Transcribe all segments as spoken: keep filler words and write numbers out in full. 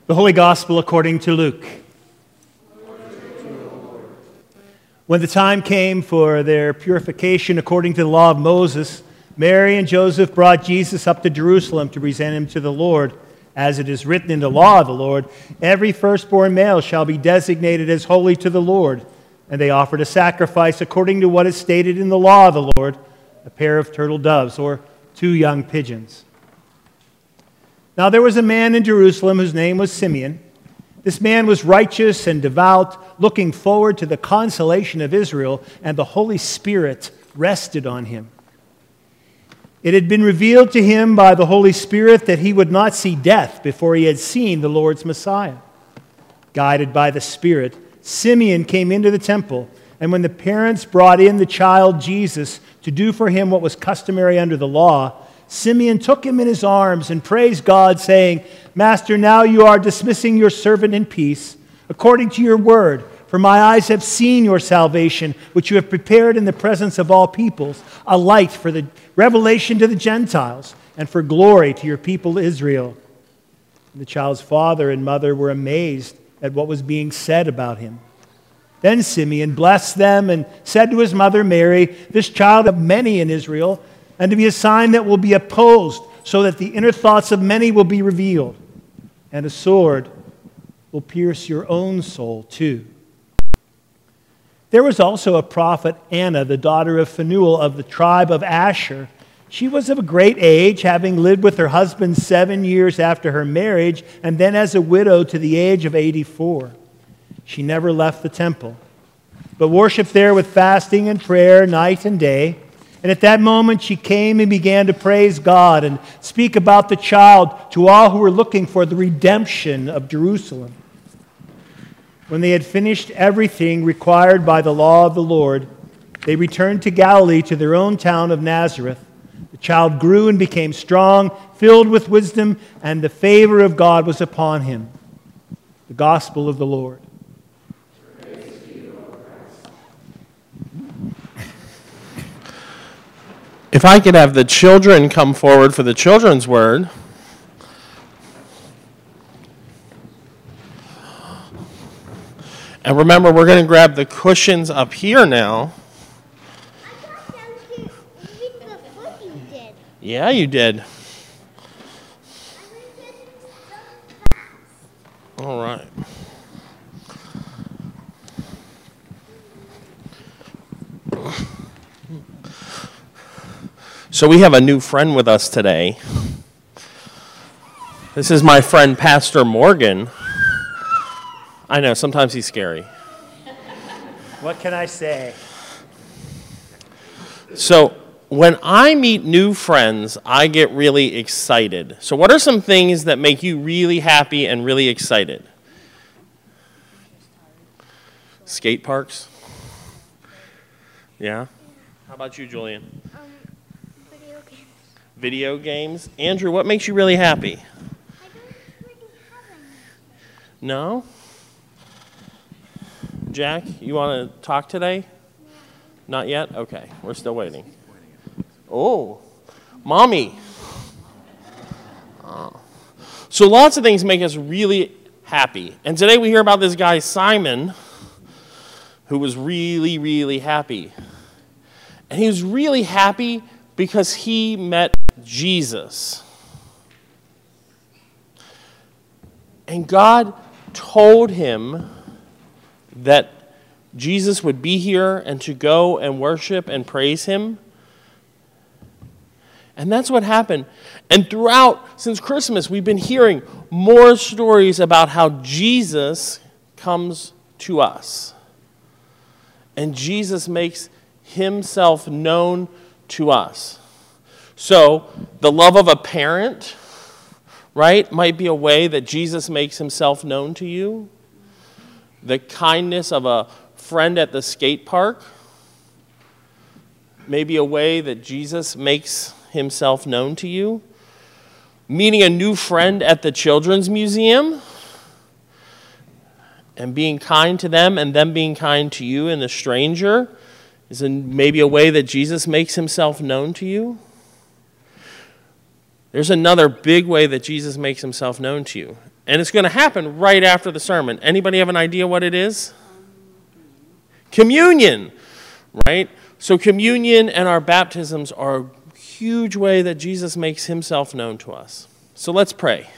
The Holy Gospel according to Luke. When the time came for their purification according to the law of Moses, Mary and Joseph brought Jesus up to Jerusalem to present him to the Lord. As it is written in the law of the Lord, every firstborn male shall be designated as holy to the Lord. And they offered a sacrifice according to what is stated in the law of the Lord, a pair of turtle doves or two young pigeons. Now there was a man in Jerusalem whose name was Simeon. This man was righteous and devout, looking forward to the consolation of Israel, and the Holy Spirit rested on him. It had been revealed to him by the Holy Spirit that he would not see death before he had seen the Lord's Messiah. Guided by the Spirit, Simeon came into the temple, and when the parents brought in the child Jesus to do for him what was customary under the law, Simeon took him in his arms and praised God, saying, "Master, now you are dismissing your servant in peace, according to your word. For my eyes have seen your salvation, which you have prepared in the presence of all peoples, a light for the revelation to the Gentiles, and for glory to your people Israel." And the child's father and mother were amazed at what was being said about him. Then Simeon blessed them and said to his mother Mary, "This child of many in Israel, and to be a sign that will be opposed, so that the inner thoughts of many will be revealed. And a sword will pierce your own soul too." There was also a prophet, Anna, the daughter of Phanuel of the tribe of Asher. She was of a great age, having lived with her husband seven years after her marriage, and then as a widow to the age of eighty-four. She never left the temple, but worshipped there with fasting and prayer night and day. And at that moment she came and began to praise God and speak about the child to all who were looking for the redemption of Jerusalem. When they had finished everything required by the law of the Lord, they returned to Galilee, to their own town of Nazareth. The child grew and became strong, filled with wisdom, and the favor of God was upon him. The Gospel of the Lord. If I could have the children come forward for the children's word. And remember, we're going to grab the cushions up here now. I thought that was the foot you did. Yeah, you did. All right. So we have a new friend with us today. This is my friend, Pastor Morgan. I know, sometimes he's scary. What can I say? So when I meet new friends, I get really excited. So what are some things that make you really happy and really excited? Skate parks? Yeah? How about you, Julian? Um, video games. Video games? Andrew, what makes you really happy? I don't really have any. No? Jack, you want to talk today? No. Not yet? Okay, we're still waiting. Oh, Mommy. Oh. So lots of things make us really happy. And today we hear about this guy, Simon, who was really, really happy. And he was really happy because he met Jesus. And God told him that Jesus would be here and to go and worship and praise him. And that's what happened. And throughout, since Christmas, we've been hearing more stories about how Jesus comes to us. And Jesus makes himself known to us. So, the love of a parent, right, might be a way that Jesus makes himself known to you. The kindness of a friend at the skate park may be a way that Jesus makes himself known to you. Meeting a new friend at the Children's Museum and being kind to them and them being kind to you and the stranger is a, maybe a way that Jesus makes himself known to you. There's another big way that Jesus makes himself known to you, And it's going to happen right after the sermon. Anybody have an idea what it is? Communion, right? So communion and our baptisms are a huge way that Jesus makes himself known to us. So let's pray.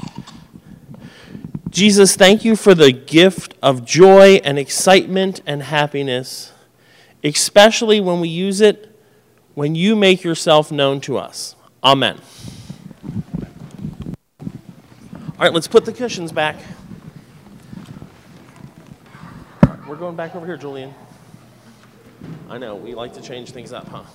Jesus, thank you for the gift of joy and excitement and happiness, especially when we use it when you make yourself known to us. Amen. All right, let's put the cushions back. We're going back over here, Julian. I know, we like to change things up, huh?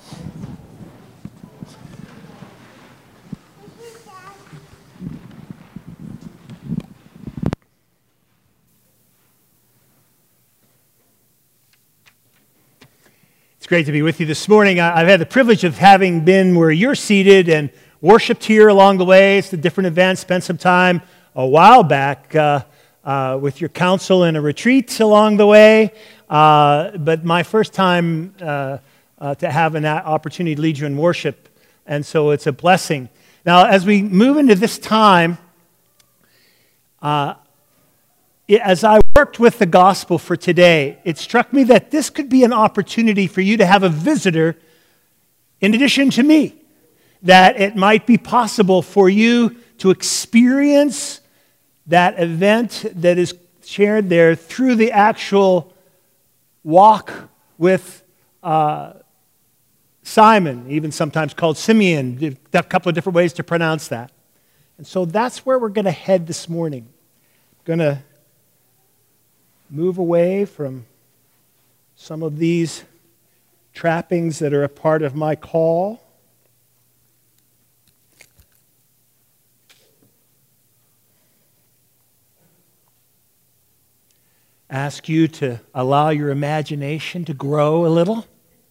It's great to be with you this morning. I've had the privilege of having been where you're seated and worshiped here along the way. It's the different events, spent some time a while back uh, uh, with your council in a retreat along the way. Uh, but my first time uh, uh, to have an opportunity to lead you in worship, and so it's a blessing. Now, as we move into this time, uh, it, as I worked with the gospel for today, it struck me that this could be an opportunity for you to have a visitor in addition to me, that it might be possible for you to experience that event that is shared there through the actual walk with uh, Simon, even sometimes called Simeon. A couple of different ways to pronounce that. And so that's where we're going to head this morning. We're going to move away from some of these trappings that are a part of my call. Ask you to allow your imagination to grow a little.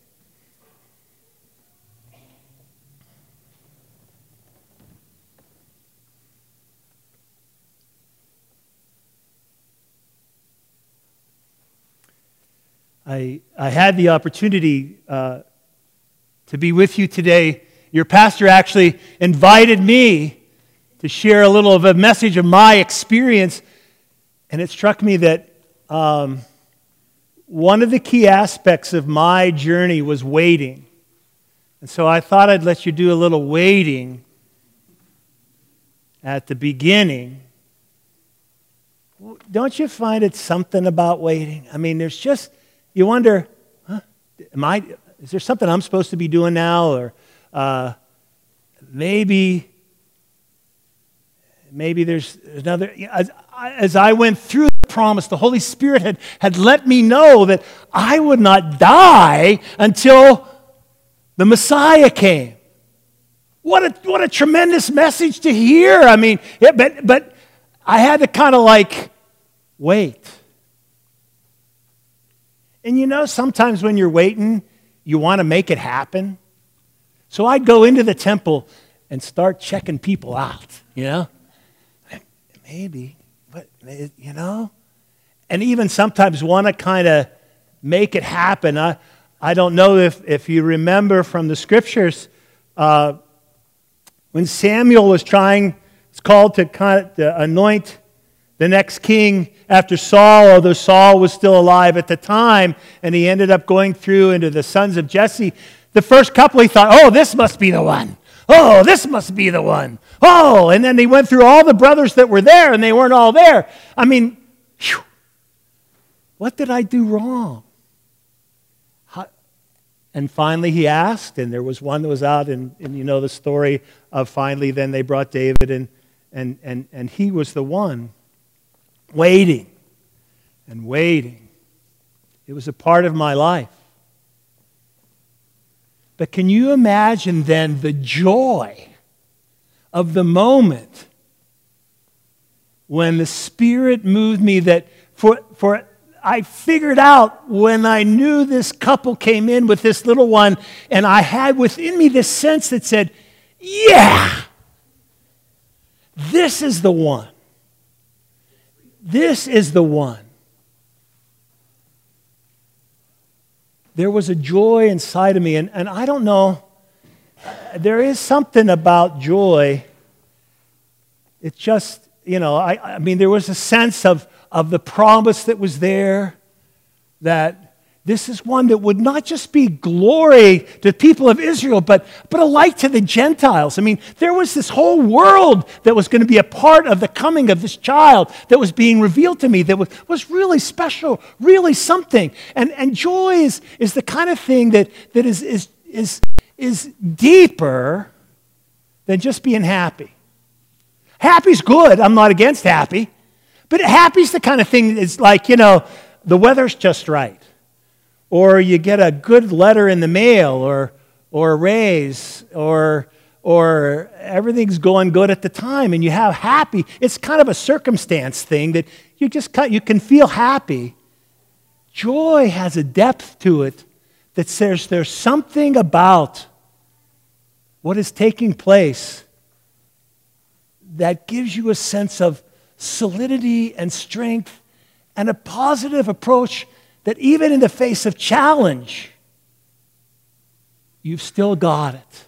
I, I had the opportunity uh, to be with you today. Your pastor actually invited me to share a little of a message of my experience, and it struck me that Um, one of the key aspects of my journey was waiting. And so I thought I'd let you do a little waiting at the beginning. Don't you find it something about waiting? I mean, there's just, you wonder, huh, am I, is there something I'm supposed to be doing now? Or uh, maybe, maybe there's another, as, as I went through promise, the Holy Spirit had, had let me know that I would not die until the Messiah came. What a, what a tremendous message to hear. I mean, yeah, but, but I had to kind of like wait. And you know, sometimes when you're waiting, you want to make it happen. So I'd go into the temple and start checking people out, you know? Maybe, but, you know? And even sometimes want to kind of make it happen. I, I don't know if, if you remember from the scriptures, uh, when Samuel was trying, it's called to kind of to anoint the next king after Saul, although Saul was still alive at the time, and he ended up going through into the sons of Jesse. The first couple, he thought, oh, this must be the one. Oh, this must be the one. Oh, and then he went through all the brothers that were there, and they weren't all there. I mean, whew, what did I do wrong? How, and finally he asked, and there was one that was out, and, and you know the story of finally then they brought David, and, and, and, and he was the one waiting and waiting. It was a part of my life. But can you imagine then the joy of the moment when the Spirit moved me that for, for I figured out when I knew this couple came in with this little one, and I had within me this sense that said, yeah, this is the one. This is the one. There was a joy inside of me, and, and I don't know, there is something about joy. It just, you know, I, I mean, there was a sense of, of the promise that was there, that this is one that would not just be glory to the people of Israel, but, but a light to the Gentiles. I mean, there was this whole world that was going to be a part of the coming of this child that was being revealed to me that was, was really special, really something. And, and joy is, is the kind of thing that, that is, is, is, is deeper than just being happy. Happy's good. I'm not against happy. But happy's the kind of thing that's like, you know, the weather's just right. Or you get a good letter in the mail, or or a raise, or or everything's going good at the time, and you have happy. It's kind of a circumstance thing that you just you can feel happy. Joy has a depth to it that says there's something about what is taking place that gives you a sense of solidity and strength and a positive approach that even in the face of challenge, you've still got it.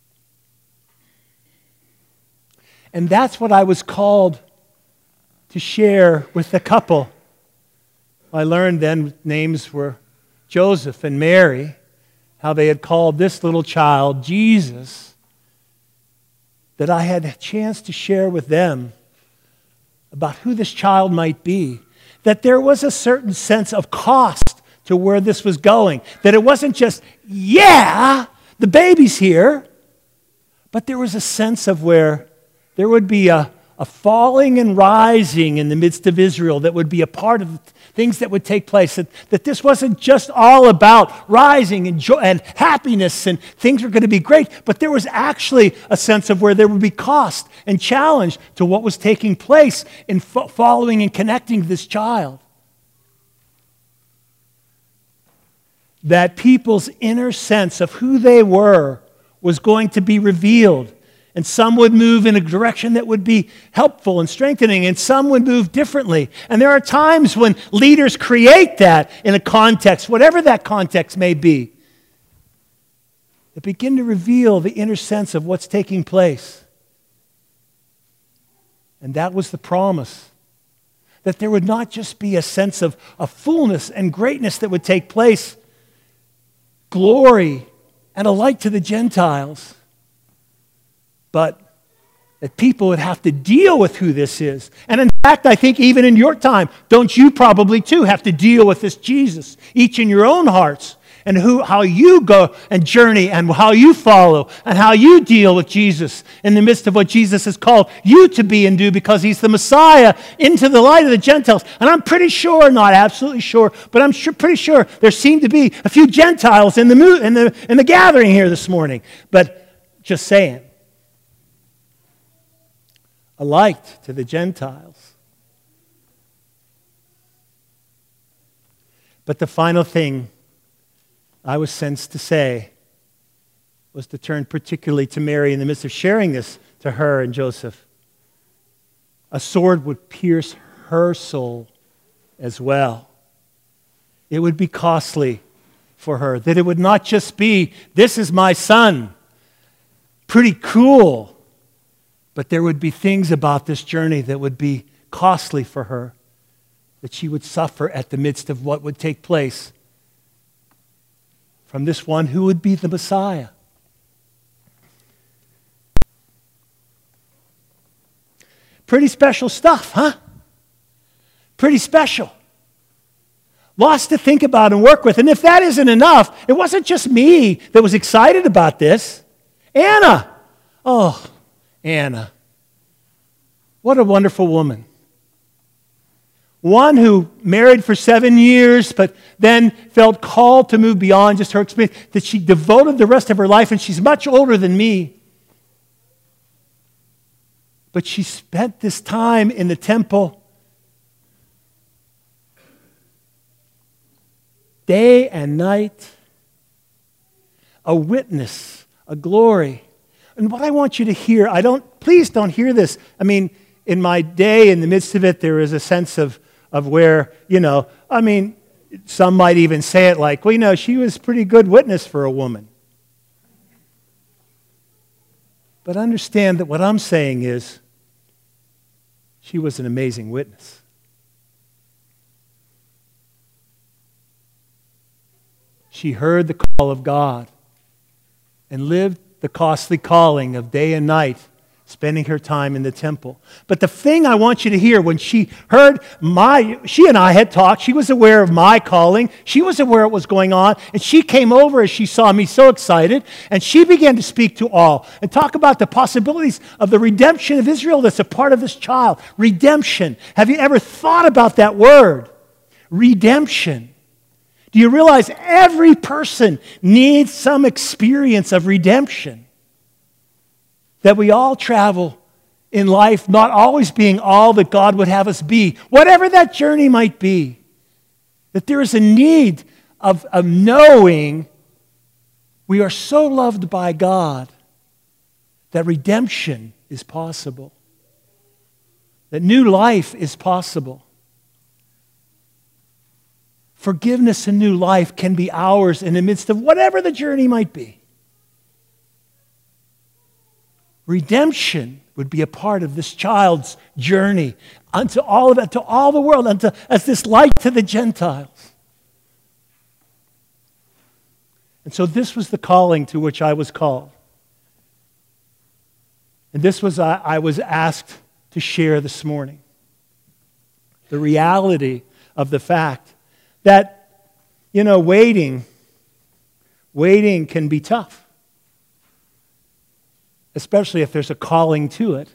And that's what I was called to share with the couple. I learned then names were Joseph and Mary, how they had called this little child Jesus, that I had a chance to share with them about who this child might be. That there was a certain sense of cost to where this was going. That it wasn't just, yeah, the baby's here. But there was a sense of where there would be a, a falling and rising in the midst of Israel that would be a part of things that would take place. That, that this wasn't just all about rising and joy and happiness and things were going to be great. But there was actually a sense of where there would be cost and challenge to what was taking place in fo- following and connecting this child. That people's inner sense of who they were was going to be revealed. And some would move in a direction that would be helpful and strengthening, and some would move differently. And there are times when leaders create that in a context, whatever that context may be, that begin to reveal the inner sense of what's taking place. And that was the promise. That there would not just be a sense of, of fullness and greatness that would take place, glory and a light to the Gentiles, but that people would have to deal with who this is. And in fact, I think even in your time, don't you probably too have to deal with this Jesus, each in your own hearts, and who, how you go and journey and how you follow and how you deal with Jesus in the midst of what Jesus has called you to be and do, because he's the Messiah into the light of the Gentiles. And I'm pretty sure, not absolutely sure, but I'm sure, pretty sure there seem to be a few Gentiles in the, mo- in the, in the gathering here this morning. But just saying. A light to the Gentiles. But the final thing I was sensed to say was to turn particularly to Mary in the midst of sharing this to her and Joseph. A sword would pierce her soul as well. It would be costly for her, that it would not just be, this is my son, pretty cool. But there would be things about this journey that would be costly for her, that she would suffer at the midst of what would take place from this one who would be the Messiah. Pretty special stuff, huh? Pretty special. Lots to think about and work with. And if that isn't enough, it wasn't just me that was excited about this. Anna. Oh, Anna. What a wonderful woman. One who married for seven years, but then felt called to move beyond just her experience, that she devoted the rest of her life, and she's much older than me. But she spent this time in the temple, day and night, a witness, a glory. And what I want you to hear, I don't, please don't hear this. I mean, in my day, in the midst of it, there is a sense of, of where, you know, I mean, some might even say it like, well, you know, she was a pretty good witness for a woman. But understand that what I'm saying is, She was an amazing witness. She heard the call of God and lived the costly calling of day and night, spending her time in the temple. But the thing I want you to hear, when she heard my, she and I had talked, she was aware of my calling, she was aware what was going on, and she came over as she saw me so excited, and she began to speak to all and talk about the possibilities of the redemption of Israel that's a part of this child. Redemption. Have you ever thought about that word? Redemption. Do you realize every person needs some experience of redemption? That we all travel in life not always being all that God would have us be, whatever that journey might be. That there is a need of, of knowing we are so loved by God that redemption is possible. That new life is possible. Forgiveness and new life can be ours in the midst of whatever the journey might be. Redemption would be a part of this child's journey unto all of it, to all the world, unto, as this light to the Gentiles. And so this was the calling to which I was called. And this was I, I was asked to share this morning. The reality of the fact that, you know, waiting, waiting can be tough. Especially if there's a calling to it.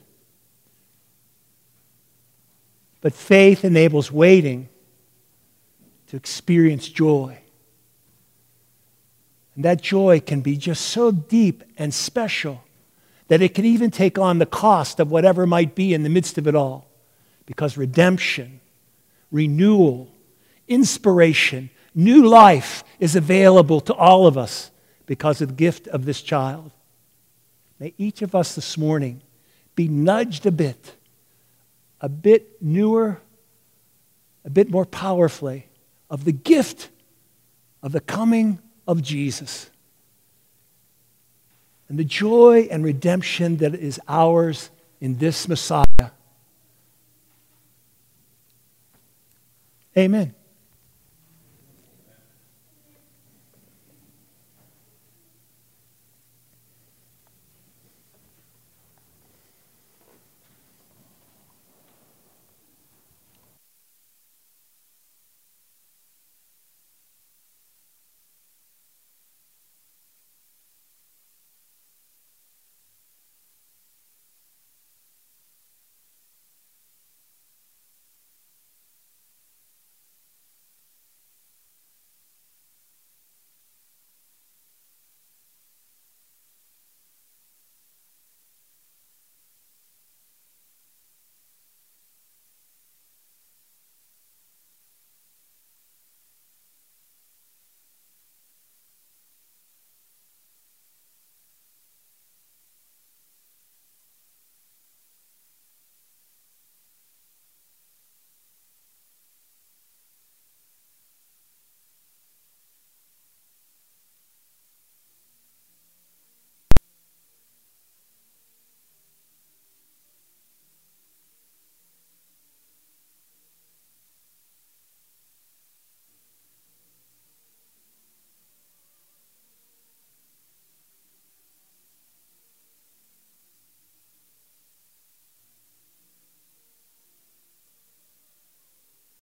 But faith enables waiting to experience joy. And that joy can be just so deep and special that it can even take on the cost of whatever might be in the midst of it all. Because redemption, renewal, inspiration, new life is available to all of us because of the gift of this child. May each of us this morning be nudged a bit, a bit newer, a bit more powerfully of the gift of the coming of Jesus and the joy and redemption that is ours in this Messiah. Amen.